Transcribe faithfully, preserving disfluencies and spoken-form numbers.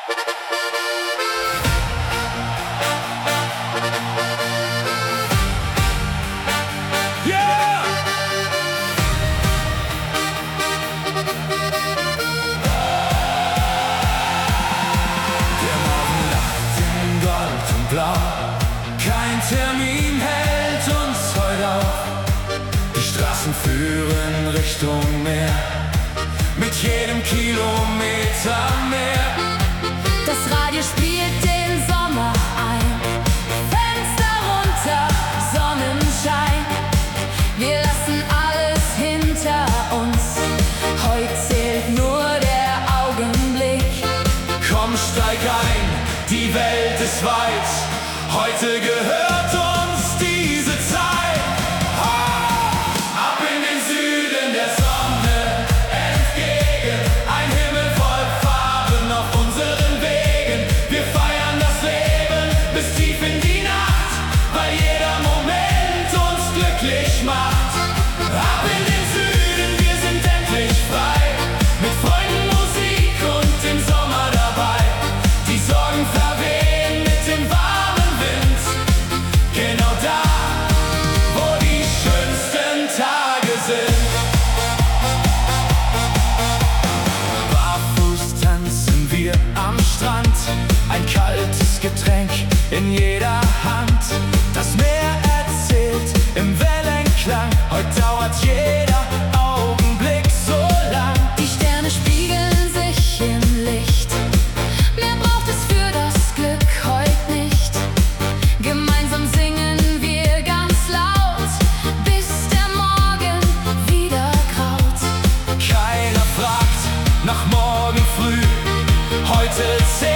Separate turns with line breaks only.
Kein Termin hält uns heute auf. Die Straßen führen Richtung Meer, mit jedem Kilometer mehr.
Das Radio spielt den Sommer ein, Fenster runter, Sonnenschein. Wir lassen alles hinter uns, heute zählt nur der Augenblick.
Komm, steig ein, die Welt ist weit, heute gehört uns diese Zeit. Oh! Ab in den Süden der Sonne entgegen, ein Himmel voll Farben auf unseren Wegen. Wir feiern das Leben bis tief in die Nacht, weil jeder Moment uns glücklich macht. Ab in den Süden, wir sind endlich frei, mit Freunden, Musik und dem Sommer dabei. Die Sorgen verwehen mit dem warmen Wind, genau da, wo die schönsten Tage sind. Barfuß tanzen wir am Strand, ein kaltes Getränk in jeder Hand. Das Meer erzählt im Wellenklang, heute dauert jeder Augenblick so lang.
Die Sterne spiegeln sich im Licht, mehr braucht es für das Glück heute nicht. Gemeinsam singen wir ganz laut, bis der Morgen wieder graut.
Keiner fragt nach morgen früh, heute zählt